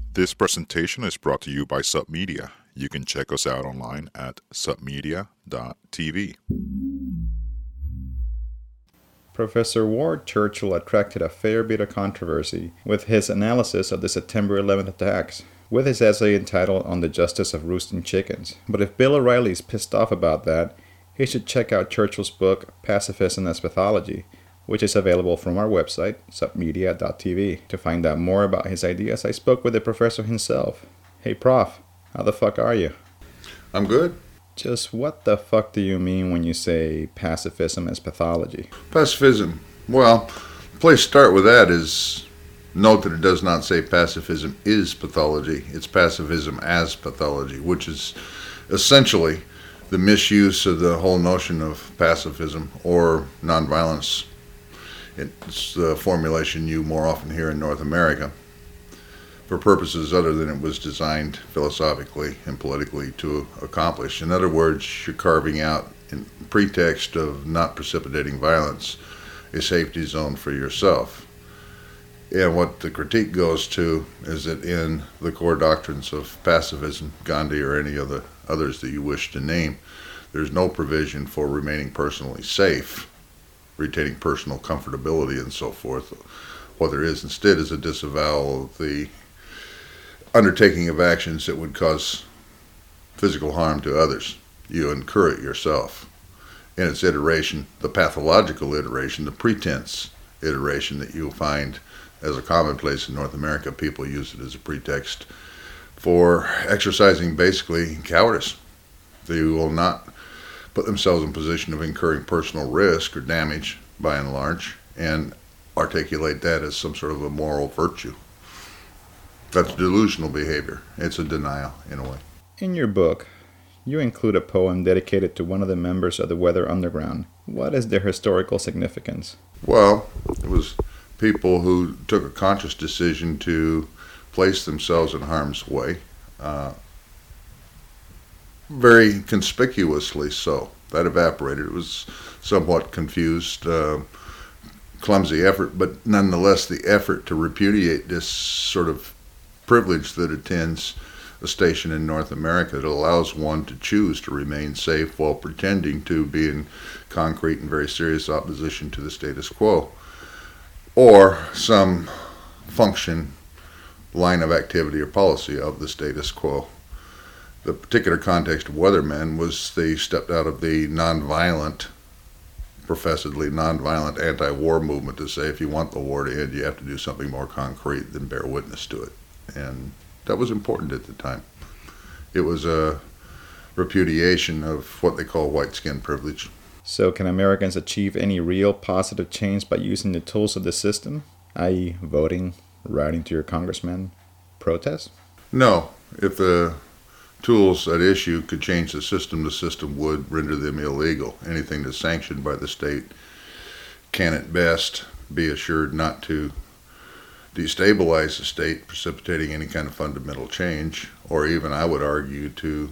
This presentation is brought to you by Submedia. You can check us out online at submedia.tv. Professor Ward Churchill attracted a fair bit of controversy with his analysis of the September 11th attacks, with his essay entitled On the Justice of Roosting Chickens. But if Bill O'Reilly's pissed off about that, he should check out Churchill's book, Pacifism as Pathology, which is available from our website, submedia.tv. To find out more about his ideas, I spoke with the professor himself. Hey, Prof, how the fuck are you? I'm good. Just what the fuck do you mean when you say pacifism as pathology? Pacifism. Well, the place to start with that is note that it does not say pacifism is pathology. It's pacifism as pathology, which is essentially the misuse of the whole notion of pacifism or nonviolence. It's the formulation you more often hear in North America for purposes other than it was designed philosophically and politically to accomplish. In other words, you're carving out, in pretext of not precipitating violence, a safety zone for yourself. And what the critique goes to is that in the core doctrines of pacifism, Gandhi or any of the others that you wish to name, there's no provision for remaining personally safe, retaining personal comfortability and so forth. What there is instead is a disavowal of the undertaking of actions that would cause physical harm to others. You incur it yourself. In its iteration, the pathological iteration, the pretense iteration that you'll find as a commonplace in North America, people use it as a pretext for exercising basically cowardice. They will not put themselves in position of incurring personal risk or damage by and large and articulate that as some sort of a moral virtue. That's delusional behavior. It's a denial, in a way. In your book, you include a poem dedicated to one of the members of the Weather Underground. What is their historical significance? Well, it was people who took a conscious decision to place themselves in harm's way, very conspicuously so. That evaporated. It was somewhat confused, clumsy effort, but nonetheless the effort to repudiate this sort of privilege that attends a station in North America that allows one to choose to remain safe while pretending to be in concrete and very serious opposition to the status quo or some function, line of activity or policy of the status quo. The particular context of Weathermen was they stepped out of the professedly nonviolent anti-war movement to say if you want the war to end, you have to do something more concrete than bear witness to it. And that was important at the time. It was a repudiation of what they call white skin privilege. So can Americans achieve any real positive change by using the tools of the system, i.e. voting, writing to your congressman, protest? No. If the tools at issue could change the system would render them illegal. Anything that's sanctioned by the state can at best be assured not to destabilize the state, precipitating any kind of fundamental change, or even, I would argue, to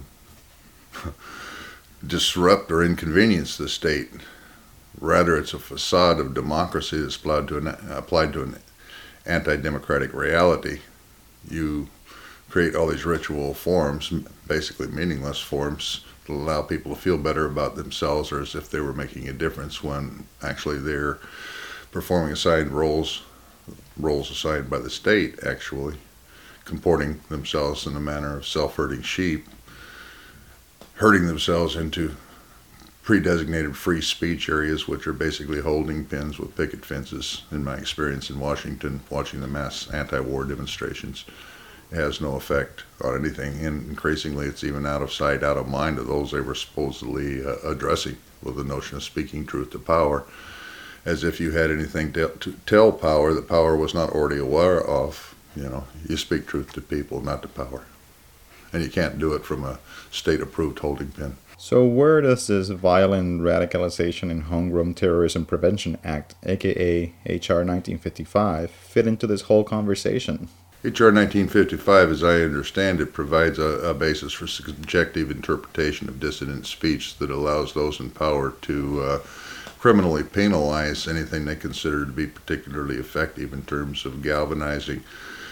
disrupt or inconvenience the state. Rather, it's a facade of democracy that's applied to an anti-democratic reality. You create all these ritual forms, basically meaningless forms, to allow people to feel better about themselves or as if they were making a difference when actually they're performing assigned roles assigned by the state, actually, comporting themselves in the manner of self-hurting sheep, herding themselves into pre-designated free speech areas, which are basically holding pens with picket fences. In my experience in Washington, watching the mass anti-war demonstrations, it has no effect on anything, and increasingly it's even out of sight, out of mind of those they were supposedly addressing with the notion of speaking truth to power, as if you had anything to tell power that power was not already aware of. You speak truth to people, not to power. And you can't do it from a state-approved holding pen. So where does this Violent Radicalization and Homegrown Terrorism Prevention Act, aka H.R. 1955, fit into this whole conversation? H.R. 1955, as I understand it, provides a basis for subjective interpretation of dissident speech that allows those in power to criminally penalize anything they consider to be particularly effective in terms of galvanizing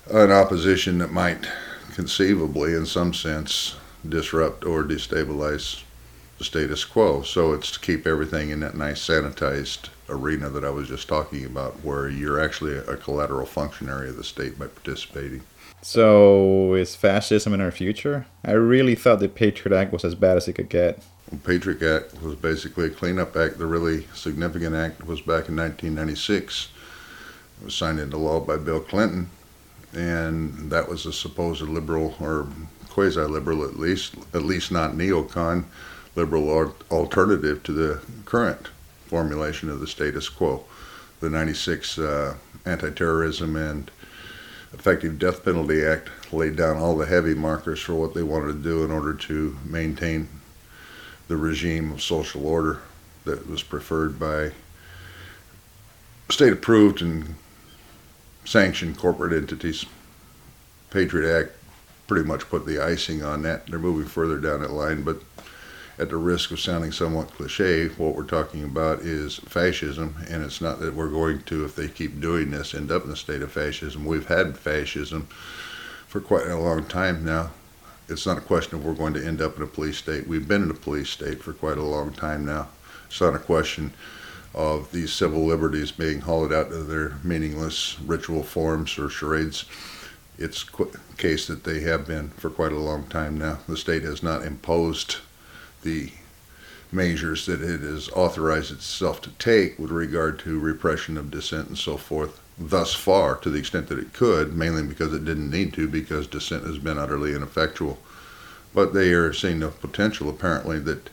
an opposition that might conceivably, in some sense, disrupt or destabilize the status quo. So it's to keep everything in that nice sanitized arena that I was just talking about, where you're actually a collateral functionary of the state by participating. So is fascism in our future? I really thought the Patriot Act was as bad as it could get. The Patriot Act was basically a cleanup act. The really significant act was back in 1996. It was signed into law by Bill Clinton, and that was a supposed liberal, or quasi-liberal at least not neocon, liberal alternative to the current formulation of the status quo. The 96 Anti-Terrorism and Effective Death Penalty Act laid down all the heavy markers for what they wanted to do in order to maintain the regime of social order that was preferred by state-approved and sanctioned corporate entities. Patriot Act pretty much put the icing on that. They're moving further down that line, but at the risk of sounding somewhat cliche, what we're talking about is fascism, and it's not that we're going to, if they keep doing this, end up in a state of fascism. We've had fascism for quite a long time now. It's not a question of we're going to end up in a police state. We've been in a police state for quite a long time now. It's not a question of these civil liberties being hollowed out to their meaningless ritual forms or charades. It's a case that they have been for quite a long time now. The state has not imposed the measures that it has authorized itself to take with regard to repression of dissent and so forth thus far, to the extent that it could, mainly because it didn't need to, because dissent has been utterly ineffectual. But they are seeing the potential, apparently, that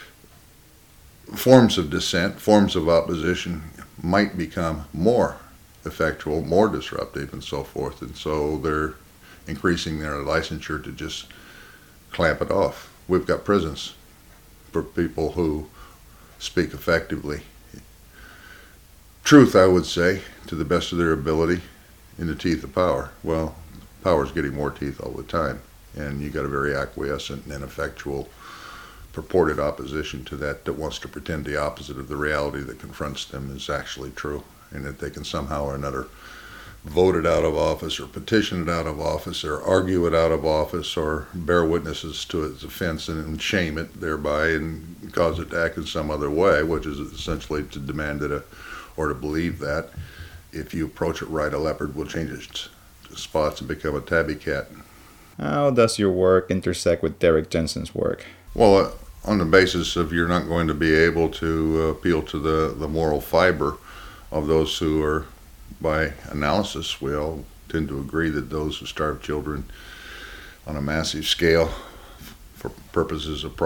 forms of dissent, forms of opposition might become more effectual, more disruptive, and so forth. And so they're increasing their licensure to just clamp it off. We've got prisons for people who speak effectively. Truth, I would say, to the best of their ability, in the teeth of power. Well, power's getting more teeth all the time, and you got a very acquiescent and ineffectual purported opposition to that wants to pretend the opposite of the reality that confronts them is actually true, and that they can somehow or another vote it out of office, or petition it out of office, or argue it out of office, or bear witnesses to its offense and shame it thereby and cause it to act in some other way, which is essentially to demand that or to believe that if you approach it right, a leopard will change its spots and become a tabby cat. How does your work intersect with Derrick Jensen's work? Well, on the basis of you're not going to be able to appeal to the moral fiber of those who are, by analysis, we all tend to agree that those who starve children on a massive scale for purposes of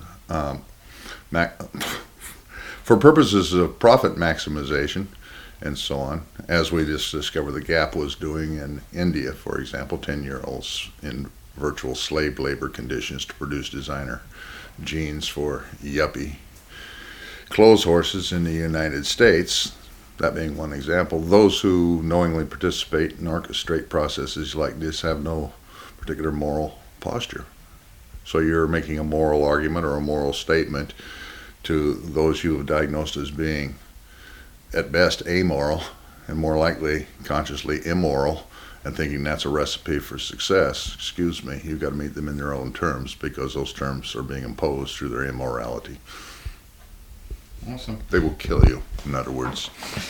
for purposes of profit maximization and so on, as we just discovered the Gap was doing in India, for example, 10-year-olds in virtual slave labor conditions to produce designer jeans for yuppie clothes horses in the United States. That being one example, those who knowingly participate and orchestrate processes like this have no particular moral posture. So you're making a moral argument or a moral statement to those you have diagnosed as being, at best, amoral, and more likely consciously immoral, and thinking that's a recipe for success. Excuse me, you've got to meet them in their own terms, because those terms are being imposed through their immorality. Awesome. They will kill you, in other words.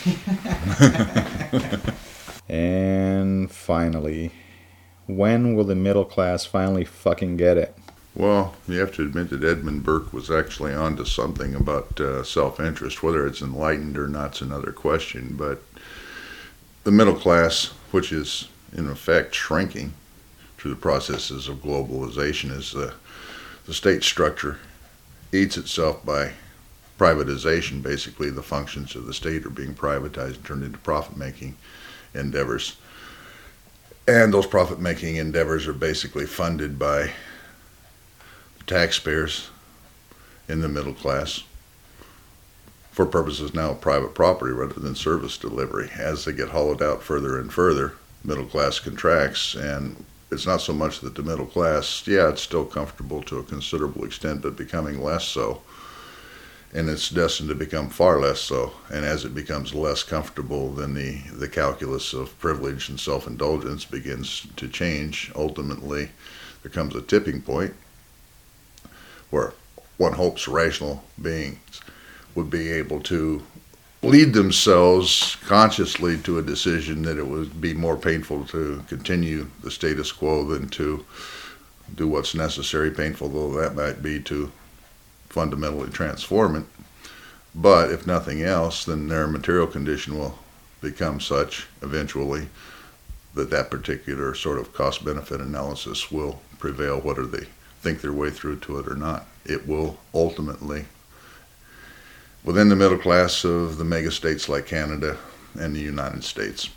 And finally, when will the middle class finally fucking get it? Well, you have to admit that Edmund Burke was actually onto something about self-interest. Whether it's enlightened or not is another question, but the middle class, which is in effect shrinking through the processes of globalization, as the state structure eats itself by privatization. Basically, the functions of the state are being privatized and turned into profit-making endeavors. And those profit-making endeavors are basically funded by the taxpayers in the middle class for purposes now of private property rather than service delivery. As they get hollowed out further and further, middle class contracts, and it's not so much that the middle class, yeah, it's still comfortable to a considerable extent, but becoming less so. and it's destined to become far less so. And as it becomes less comfortable, then the calculus of privilege and self-indulgence begins to change. Ultimately, there comes a tipping point where one hopes rational beings would be able to lead themselves consciously to a decision that it would be more painful to continue the status quo than to do what's necessary, painful though that might be, to fundamentally transform it. But if nothing else, then their material condition will become such eventually that that particular sort of cost-benefit analysis will prevail, whether they think their way through to it or not. It will ultimately, within the middle class of the mega states like Canada and the United States,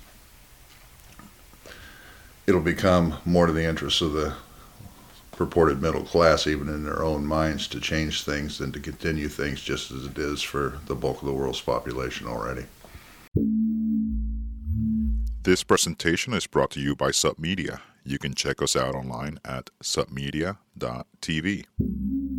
it'll become more to the interests of the purported middle class, even in their own minds, to change things than to continue things just as it is for the bulk of the world's population already. This presentation is brought to you by SUP Media. You can check us out online at supmedia.tv.